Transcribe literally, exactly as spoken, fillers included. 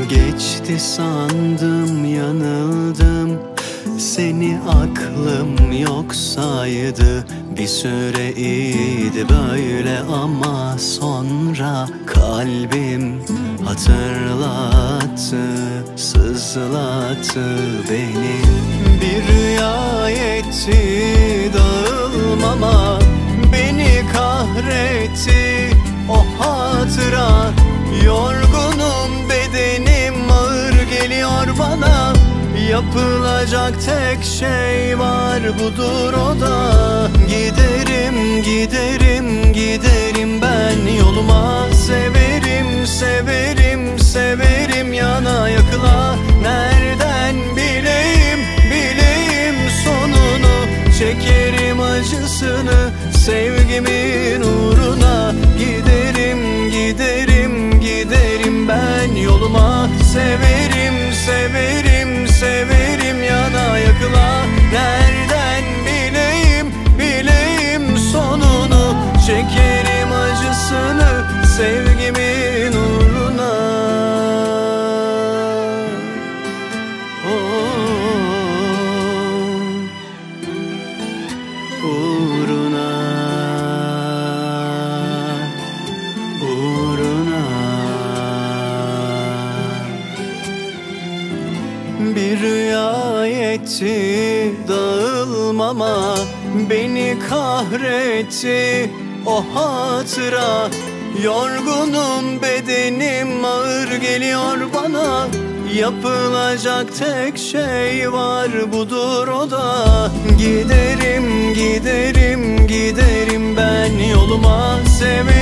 Geçti sandım, yanıldım. Seni aklım yok saydı. Bir süre iyiydi böyle ama sonra kalbim hatırlattı, sızlattı beni. Bir rüya etti dağılmama, beni kahretti o hatıra. Yorgunum, bedenim ağır geliyor bana. Yapılacak tek şey var, budur o da. Giderim, giderim, giderim ben yoluma. Severim, severim, severim yana yakıla. Nereden bileyim, bileyim sonunu. Çekerim acısını sevgimin uğruna. Giderim, giderim, giderim ben yoluma. Severim, severim, severim yana yakıla. Nereden bileyim, bileyim sonunu. Çekerim acısını sevgimin uğruna. Oh, uğruna, uğruna. Bir rüya etti dağılmama, beni kahretti o hatıra. Yorgunum, bedenim ağır geliyor bana. Yapılacak tek şey var, budur o da. Giderim, giderim, giderim ben yoluma. Severim